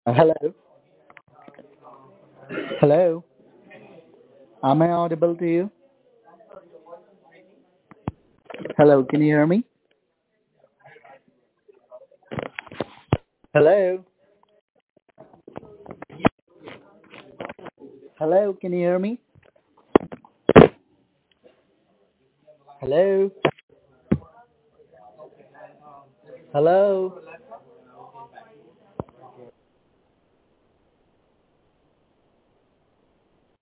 Hello. Hello. Am I audible to you? Hello. Can you hear me? Hello. Hello. Can you hear me? Hello. Hello.